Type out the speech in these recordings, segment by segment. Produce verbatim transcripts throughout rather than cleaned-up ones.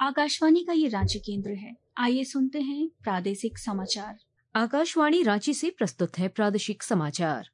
आकाशवाणी का ये रांची केंद्र है। आइए सुनते हैं प्रादेशिक समाचार। आकाशवाणी रांची से प्रस्तुत है प्रादेशिक समाचार।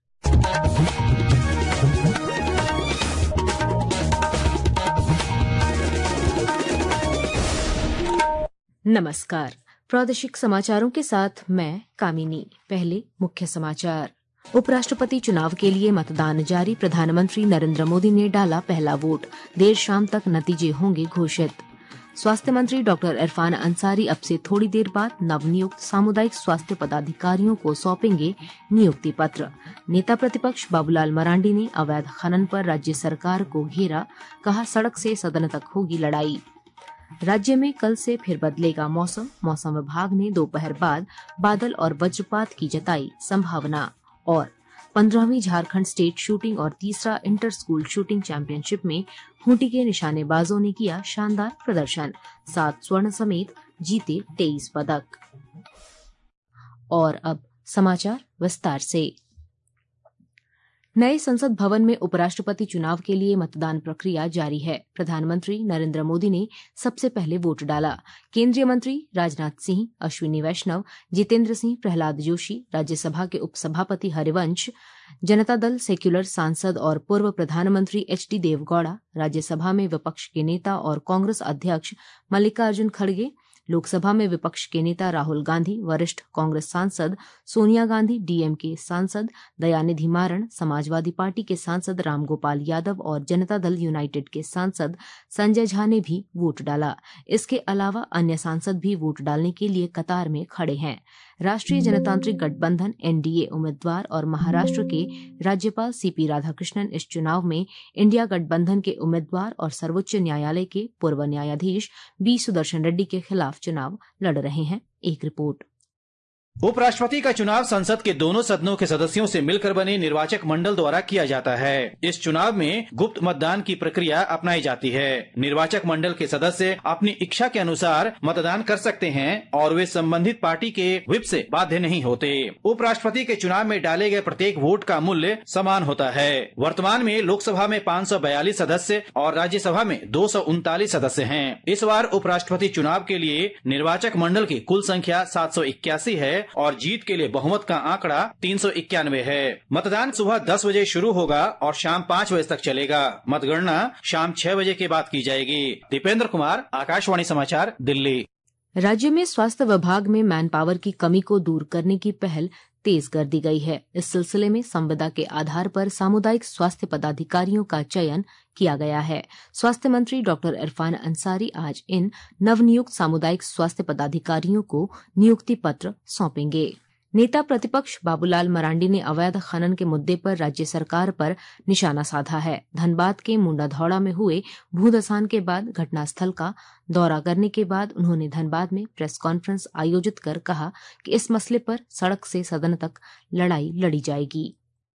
नमस्कार, प्रादेशिक समाचारों के साथ मैं कामिनी। पहले मुख्य समाचार। उपराष्ट्रपति चुनाव के लिए मतदान जारी। प्रधानमंत्री नरेंद्र मोदी ने डाला पहला वोट। देर शाम तक नतीजे होंगे घोषित। स्वास्थ्य मंत्री डॉक्टर इरफान अंसारी अब से थोड़ी देर बाद नवनियुक्त सामुदायिक स्वास्थ्य पदाधिकारियों को सौंपेंगे नियुक्ति पत्र। नेता प्रतिपक्ष बाबूलाल मरांडी ने अवैध खनन पर राज्य सरकार को घेरा, कहा सड़क से सदन तक होगी लड़ाई। राज्य में कल से फिर बदलेगा मौसम। मौसम विभाग ने दोपहर बाद बादल और वज्रपात की जताई संभावना। और पंद्रहवीं झारखंड स्टेट शूटिंग और तीसरा इंटर स्कूल शूटिंग चैंपियनशिप में खूंटी के निशानेबाजों ने किया शानदार प्रदर्शन। सात स्वर्ण समेत जीते तेईस पदक। और अब समाचार विस्तार से। नए संसद भवन में उपराष्ट्रपति चुनाव के लिए मतदान प्रक्रिया जारी है। प्रधानमंत्री नरेंद्र मोदी ने सबसे पहले वोट डाला। केंद्रीय मंत्री राजनाथ सिंह, अश्विनी वैष्णव, जितेंद्र सिंह, प्रहलाद जोशी, राज्यसभा के उपसभापति हरिवंश, जनता दल सेक्युलर सांसद और पूर्व प्रधानमंत्री एच डी देवगौड़ा, राज्यसभा में विपक्ष के नेता और कांग्रेस अध्यक्ष मल्लिकार्जुन खड़गे, लोकसभा में विपक्ष के नेता राहुल गांधी, वरिष्ठ कांग्रेस सांसद सोनिया गांधी, डीएमके सांसद दयानिधि मारन, समाजवादी पार्टी के सांसद रामगोपाल यादव और जनता दल यूनाइटेड के सांसद संजय झा ने भी वोट डाला। इसके अलावा अन्य सांसद भी वोट डालने के लिए कतार में खड़े हैं। राष्ट्रीय जनतांत्रिक गठबंधन एनडीए उम्मीदवार और महाराष्ट्र के राज्यपाल सीपी राधाकृष्णन इस चुनाव में इंडिया गठबंधन के उम्मीदवार और सर्वोच्च न्यायालय के पूर्व न्यायाधीश बी सुदर्शन रेड्डी के खिलाफ चुनाव लड़ रहे हैं। एक रिपोर्ट। उपराष्ट्रपति का चुनाव संसद के दोनों सदनों के सदस्यों से मिलकर बने निर्वाचक मंडल द्वारा किया जाता है। इस चुनाव में गुप्त मतदान की प्रक्रिया अपनाई जाती है। निर्वाचक मंडल के सदस्य अपनी इच्छा के अनुसार मतदान कर सकते हैं और वे संबंधित पार्टी के व्हिप से बाध्य नहीं होते। उपराष्ट्रपति के चुनाव में डाले गए प्रत्येक वोट का मूल्य समान होता है। वर्तमान में लोकसभा में पाँच सौ बयालीस सदस्य और राज्यसभा में दो सौ उनतालीस सदस्य हैं। इस बार उपराष्ट्रपति चुनाव के लिए निर्वाचक मंडल की कुल संख्या सात सौ इक्यासी है और जीत के लिए बहुमत का आंकड़ा तीन सौ इक्यानवे है। मतदान सुबह दस बजे शुरू होगा और शाम पाँच बजे तक चलेगा। मतगणना शाम छह बजे के बाद की जाएगी। दीपेंद्र कुमार, आकाशवाणी समाचार, दिल्ली। राज्य में स्वास्थ्य विभाग में मैन पावर की कमी को दूर करने की पहल तेज कर दी गई है। इस सिलसिले में संविदा के आधार पर सामुदायिक स्वास्थ्य पदाधिकारियों का चयन किया गया है। स्वास्थ्य मंत्री डॉक्टर इरफान अंसारी आज इन नवनियुक्त सामुदायिक स्वास्थ्य पदाधिकारियों को नियुक्ति पत्र सौंपेंगे। नेता प्रतिपक्ष बाबूलाल मरांडी ने अवैध खनन के मुद्दे पर राज्य सरकार पर निशाना साधा है। धनबाद के मुंडाधौड़ा में हुए भूधसान के बाद घटनास्थल का दौरा करने के बाद उन्होंने धनबाद में प्रेस कॉन्फ्रेंस आयोजित कर कहा कि इस मसले पर सड़क से सदन तक लड़ाई लड़ी जाएगी।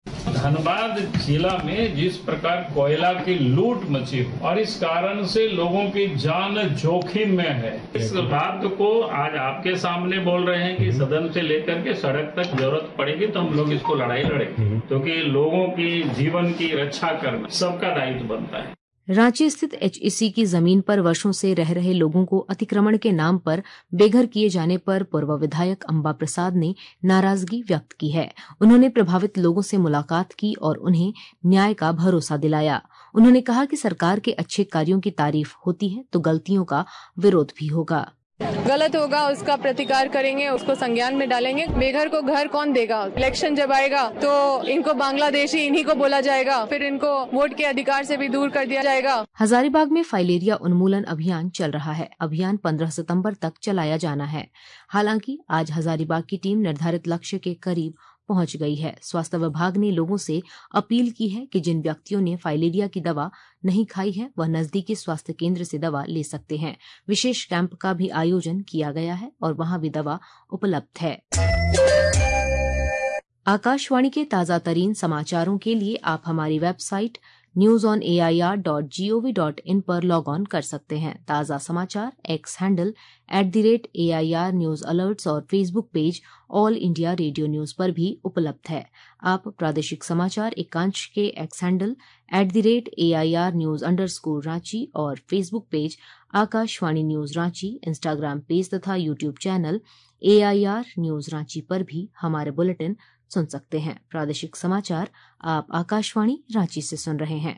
धनबाद जिला में जिस प्रकार कोयला की लूट मची और इस कारण से लोगों की जान जोखिम में है, इस बात को आज आपके सामने बोल रहे हैं कि सदन से लेकर के सड़क तक जरूरत पड़ेगी तो हम लोग इसको लड़ाई लड़ेंगे, क्योंकि लोगों की जीवन की रक्षा करना सबका दायित्व बनता है। रांची स्थित एचईसी की जमीन पर वर्षों से रह रहे लोगों को अतिक्रमण के नाम पर बेघर किए जाने पर पूर्व विधायक अंबा प्रसाद ने नाराजगी व्यक्त की है। उन्होंने प्रभावित लोगों से मुलाकात की और उन्हें न्याय का भरोसा दिलाया। उन्होंने कहा कि सरकार के अच्छे कार्यों की तारीफ होती है तो गलतियों का विरोध भी होगा। गलत होगा उसका प्रतिकार करेंगे, उसको संज्ञान में डालेंगे। बेघर को घर कौन देगा? इलेक्शन जब आएगा तो इनको बांग्लादेशी इन्हीं को बोला जाएगा, फिर इनको वोट के अधिकार से भी दूर कर दिया जाएगा। हजारीबाग में फाइलेरिया उन्मूलन अभियान चल रहा है। अभियान पंद्रह सितंबर तक चलाया जाना है। हालांकि आज हजारीबाग की टीम निर्धारित लक्ष्य के करीब पहुंच गई है। स्वास्थ्य विभाग ने लोगों से अपील की है कि जिन व्यक्तियों ने फाइलेरिया की दवा नहीं खाई है वह नजदीकी स्वास्थ्य केंद्र से दवा ले सकते हैं। विशेष कैंप का भी आयोजन किया गया है और वहां भी दवा उपलब्ध है। आकाशवाणी के ताजा तरीन समाचारों के लिए आप हमारी website news on A I R dot G O V dot in पर लॉग ऑन कर सकते हैं। ताज़ा समाचार X handle at the rate A I R news alerts और Facebook page All India Radio news पर भी उपलब्ध है। आप प्रादेशिक समाचार एकांश के X handle at the rate A I R news under score Ranchi और Facebook page Akashvani news Ranchi, Instagram page तथा YouTube channel A I R news Ranchi पर भी हमारे बुलेटिन सुन सकते हैं। प्रादेशिक समाचार आप आकाशवाणी रांची से सुन रहे हैं।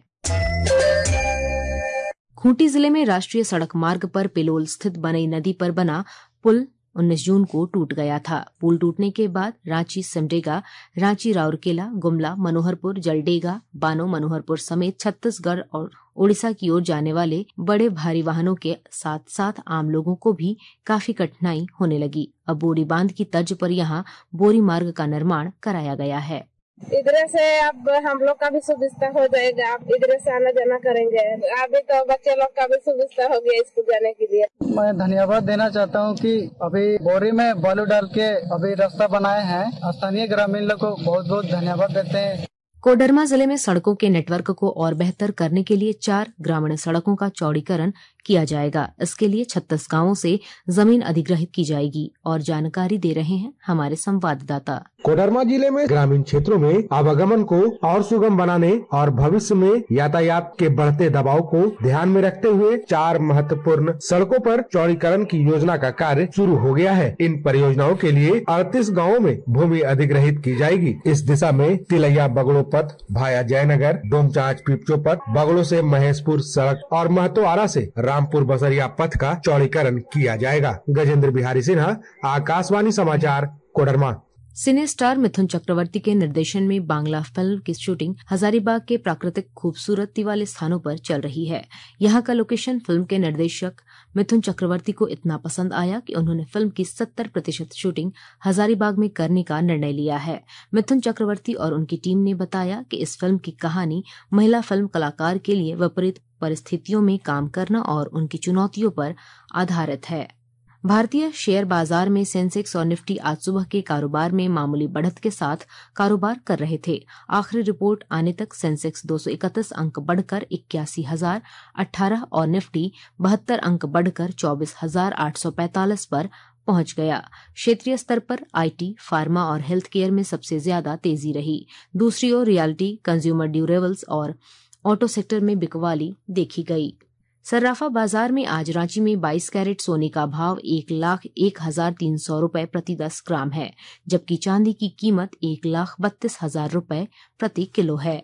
खूंटी जिले में राष्ट्रीय सड़क मार्ग पर पिलोल स्थित बनई नदी पर बना पुल उन्नीस जून को टूट गया था। पुल टूटने के बाद रांची सिमडेगा, रांची राउरकेला, गुमला, मनोहरपुर, जलडेगा, बानो, मनोहरपुर समेत छत्तीसगढ़ और ओडिशा की ओर जाने वाले बड़े भारी वाहनों के साथ साथ आम लोगों को भी काफी कठिनाई होने लगी। अब बोरी बांध की तर्ज पर यहाँ बोरी मार्ग का निर्माण कराया गया है। इधर से अब हम लोग का भी सुविधा हो जाएगा, आप इधर से आना जाना करेंगे। अभी तो बच्चे लोग का भी सुविधा हो गया स्कूल जाने के लिए। मैं धन्यवाद देना चाहता हूं कि अभी बोरी में बालू डाल के अभी रास्ता बनाए हैं। स्थानीय ग्रामीण लोग को बहुत बहुत धन्यवाद देते हैं। कोडरमा जिले में सड़कों के नेटवर्क को और बेहतर करने के लिए चार ग्रामीण सड़कों का चौड़ीकरण किया जाएगा। इसके लिए छत्तीस गांवों से जमीन अधिग्रहित की जाएगी और जानकारी दे रहे हैं हमारे संवाददाता। कोडरमा जिले में ग्रामीण क्षेत्रों में आवागमन को और सुगम बनाने और भविष्य में यातायात के बढ़ते दबाव को ध्यान में रखते हुए चार महत्वपूर्ण सड़कों पर चौड़ीकरण की योजना का कार्य शुरू हो गया है। इन परियोजनाओं के लिए अड़तीस गाँवों में भूमि अधिग्रहित की जाएगी। इस दिशा में तिलैया बगड़ो पथ भाया जयनगर, डोमचांच पिपचो पथ, बगड़ो से महेशपुर सड़क और महतोआरा से रामपुर बसरिया पथ का चौड़ीकरण किया जाएगा। गजेंद्र बिहारी सिन्हा, आकाशवाणी समाचार, कोडरमा। सिने स्टार मिथुन चक्रवर्ती के निर्देशन में बांग्ला फिल्म की शूटिंग हजारीबाग के प्राकृतिक खूबसूरती वाले स्थानों पर चल रही है। यहाँ का लोकेशन फिल्म के निर्देशक मिथुन चक्रवर्ती को इतना पसंद आया कि उन्होंने फिल्म की सत्तर प्रतिशत शूटिंग हजारीबाग में करने का निर्णय लिया है। मिथुन चक्रवर्ती और उनकी टीम ने बताया कि इस फिल्म की कहानी महिला फिल्म कलाकार के लिए विपरीत परिस्थितियों में काम करना और उनकी चुनौतियों पर आधारित है। भारतीय शेयर बाजार में सेंसेक्स और निफ्टी आज सुबह के कारोबार में मामूली बढ़त के साथ कारोबार कर रहे थे। आखिरी रिपोर्ट आने तक सेंसेक्स दो सौ इकतीस अंक बढ़कर इक्यासी हजार अठारह और निफ्टी बहत्तर अंक बढ़कर चौबीस हजार आठ सौ पैंतालीस पर पहुंच गया। क्षेत्रीय स्तर पर आईटी, फार्मा और हेल्थ केयर में सबसे ज्यादा तेजी रही। दूसरी ओर रियल्टी, कंज्यूमर ड्यूरेबल्स और ऑटो सेक्टर में बिकवाली देखी गई। सर्राफा बाजार में आज रांची में बाईस कैरेट सोने का भाव एक लाख एक हजार तीन सौ रूपये प्रति दस ग्राम है, जबकि चांदी की कीमत एक लाख बत्तीस हजार रूपये प्रति किलो है।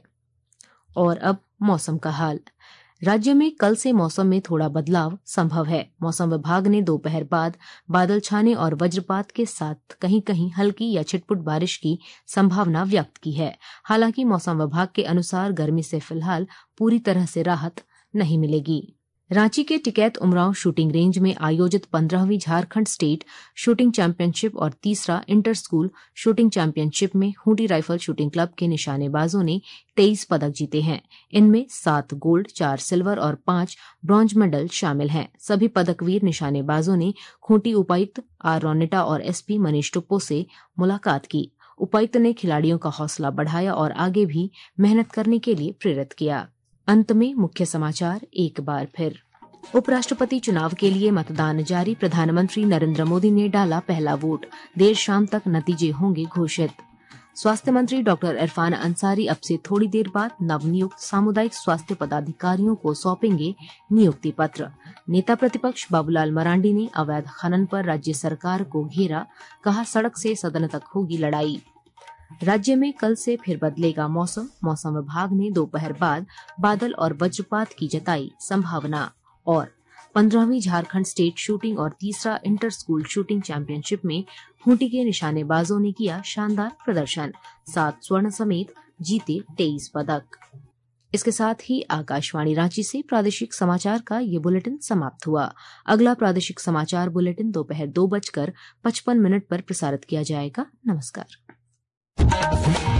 और अब मौसम का हाल। राज्य में कल से मौसम में थोड़ा बदलाव संभव है। मौसम विभाग ने दोपहर बाद बादल छाने और वज्रपात के साथ कहीं कहीं हल्की या छिटपुट बारिश की संभावना व्यक्त की है। हालांकि मौसम विभाग के अनुसार गर्मी से फिलहाल पूरी तरह से राहत नहीं मिलेगी। रांची के टिकैत उमराव शूटिंग रेंज में आयोजित पंद्रहवीं झारखंड स्टेट शूटिंग चैंपियनशिप और तीसरा इंटर स्कूल शूटिंग चैंपियनशिप में खूंटी राइफल शूटिंग क्लब के निशानेबाजों ने तेईस पदक जीते हैं। इनमें सात गोल्ड, चार सिल्वर और पांच ब्रॉन्ज मेडल शामिल हैं। सभी पदकवीर निशानेबाजों ने खूंटी उपायुक्त आर रोनेटा और एसपी मनीष टुप्पो से मुलाकात की। उपायुक्त ने खिलाड़ियों का हौसला बढ़ाया और आगे भी मेहनत करने के लिए प्रेरित किया। अंत में मुख्य समाचार एक बार फिर। उपराष्ट्रपति चुनाव के लिए मतदान जारी। प्रधानमंत्री नरेंद्र मोदी ने डाला पहला वोट। देर शाम तक नतीजे होंगे घोषित। स्वास्थ्य मंत्री डॉक्टर इरफान अंसारी अब से थोड़ी देर बाद नवनियुक्त सामुदायिक स्वास्थ्य पदाधिकारियों को सौंपेंगे नियुक्ति पत्र। नेता प्रतिपक्ष बाबूलाल मरांडी ने अवैध खनन पर राज्य सरकार को घेरा, कहा सड़क से सदन तक होगी लड़ाई। राज्य में कल से फिर बदलेगा मौसम। मौसम विभाग ने दोपहर बाद बादल और वज्रपात की जताई संभावना। और पंद्रहवीं झारखंड स्टेट शूटिंग और तीसरा इंटर स्कूल शूटिंग चैंपियनशिप में खूंटी के निशानेबाजों ने किया शानदार प्रदर्शन। सात स्वर्ण समेत जीते तेईस पदक। इसके साथ ही आकाशवाणी रांची से प्रादेशिक समाचार का ये बुलेटिन समाप्त हुआ। अगला प्रादेशिक समाचार बुलेटिन दोपहर दो बजकर पचपन मिनट पर प्रसारित किया जाएगा। नमस्कार।